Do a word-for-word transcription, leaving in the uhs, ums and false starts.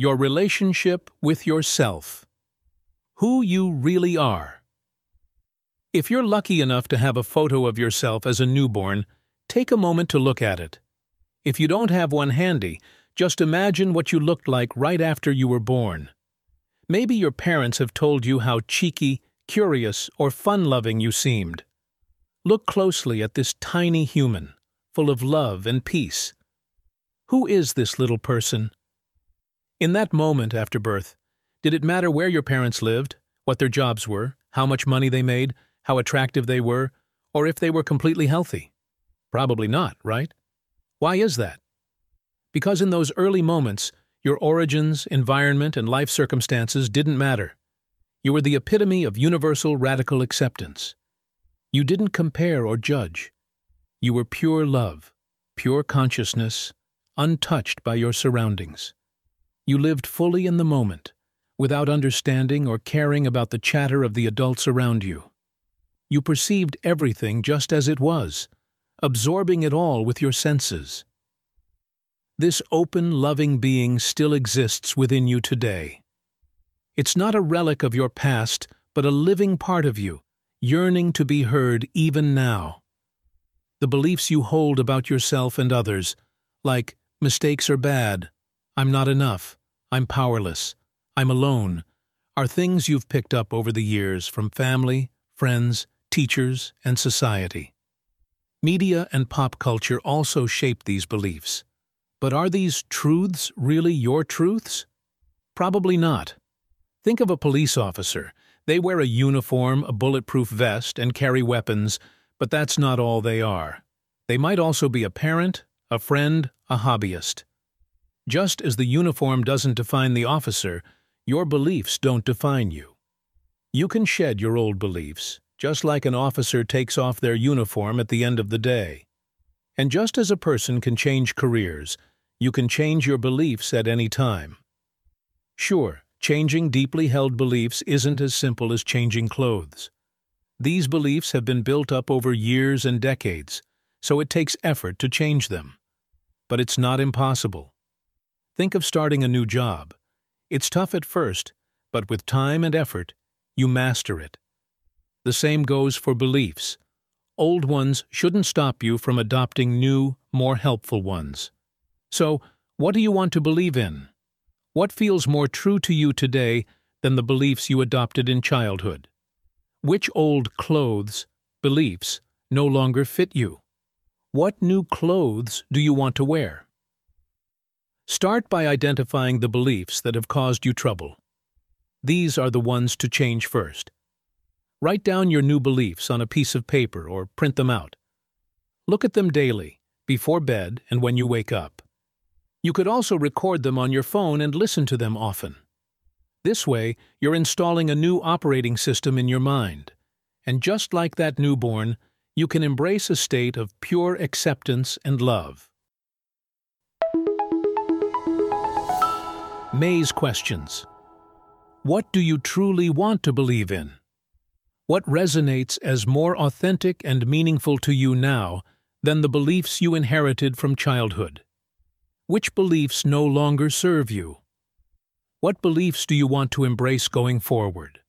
Your relationship with yourself. Who you really are. If you're lucky enough to have a photo of yourself as a newborn, take a moment to look at it. If you don't have one handy, just imagine what you looked like right after you were born. Maybe your parents have told you how cheeky, curious, or fun-loving you seemed. Look closely at this tiny human, full of love and peace. Who is this little person? In that moment after birth, did it matter where your parents lived, what their jobs were, how much money they made, how attractive they were, or if they were completely healthy? Probably not, right? Why is that? Because in those early moments, your origins, environment, and life circumstances didn't matter. You were the epitome of universal radical acceptance. You didn't compare or judge. You were pure love, pure consciousness, untouched by your surroundings. You lived fully in the moment, without understanding or caring about the chatter of the adults around you. You perceived everything just as it was, absorbing it all with your senses. This open, loving being still exists within you today. It's not a relic of your past, but a living part of you, yearning to be heard even now. The beliefs you hold about yourself and others, like mistakes are bad, I'm not enough, I'm powerless, I'm alone, are things you've picked up over the years from family, friends, teachers, and society. Media and pop culture also shape these beliefs. But are these truths really your truths? Probably not. Think of a police officer. They wear a uniform, a bulletproof vest, and carry weapons, but that's not all they are. They might also be a parent, a friend, a hobbyist. Just as the uniform doesn't define the officer, your beliefs don't define you. You can shed your old beliefs, just like an officer takes off their uniform at the end of the day. And just as a person can change careers, you can change your beliefs at any time. Sure, changing deeply held beliefs isn't as simple as changing clothes. These beliefs have been built up over years and decades, so it takes effort to change them. But it's not impossible. Think of starting a new job. It's tough at first, but with time and effort, you master it. The same goes for beliefs. Old ones shouldn't stop you from adopting new, more helpful ones. So, what do you want to believe in? What feels more true to you today than the beliefs you adopted in childhood? Which old clothes, beliefs, no longer fit you? What new clothes do you want to wear? Start by identifying the beliefs that have caused you trouble. These are the ones to change first. Write down your new beliefs on a piece of paper or print them out. Look at them daily, before bed and when you wake up. You could also record them on your phone and listen to them often. This way, you're installing a new operating system in your mind. And just like that newborn, you can embrace a state of pure acceptance and love. Maze questions. What do you truly want to believe in? What resonates as more authentic and meaningful to you now than the beliefs you inherited from childhood? Which beliefs no longer serve you? What beliefs do you want to embrace going forward?